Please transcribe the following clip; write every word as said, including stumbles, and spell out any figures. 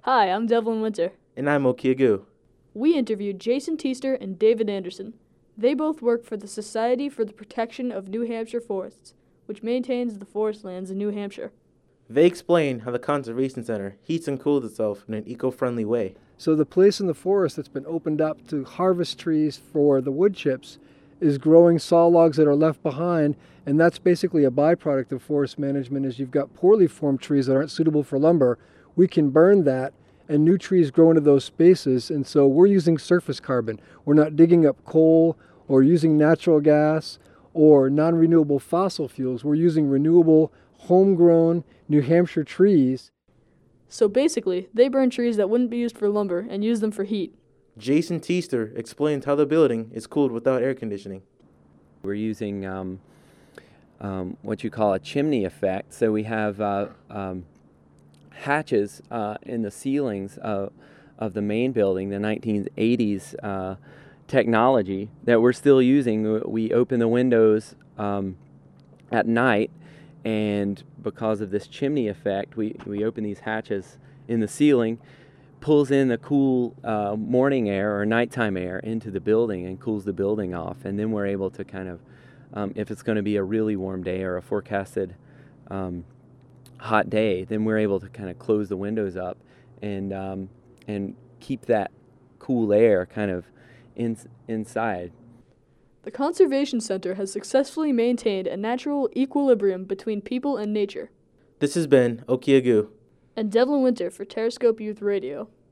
Hi, I'm Devlin Winter. And I'm Okiagu. We interviewed Jason Teester and David Anderson. They both work for the Society for the Protection of New Hampshire Forests, which maintains the forest lands in New Hampshire. They explain how the Conservation Center heats and cools itself in an eco-friendly way. So the place in the forest that's been opened up to harvest trees for the wood chips is growing saw logs that are left behind, and that's basically a byproduct of forest management. Is you've got poorly formed trees that aren't suitable for lumber. We can burn that and new trees grow into those spaces, and so we're using surface carbon. We're not digging up coal or using natural gas or non-renewable fossil fuels. We're using renewable, homegrown New Hampshire trees. So basically, they burn trees that wouldn't be used for lumber and use them for heat. Jason Teester explains how the building is cooled without air conditioning. We're using um, um, what you call a chimney effect. So we have uh, um, hatches uh, in the ceilings of, of the main building, the nineteen eighties uh, technology that we're still using. We open the windows um, at night, and because of this chimney effect, we, we open these hatches in the ceiling, pulls in the cool uh, morning air or nighttime air into the building and cools the building off. And then we're able to kind of, um, if it's going to be a really warm day or a forecasted um, hot day, then we're able to kind of close the windows up and um, and keep that cool air kind of in, inside. The Conservation Center has successfully maintained a natural equilibrium between people and nature. This has been Okiagu. And Devlin Winter for Terrascope Youth Radio.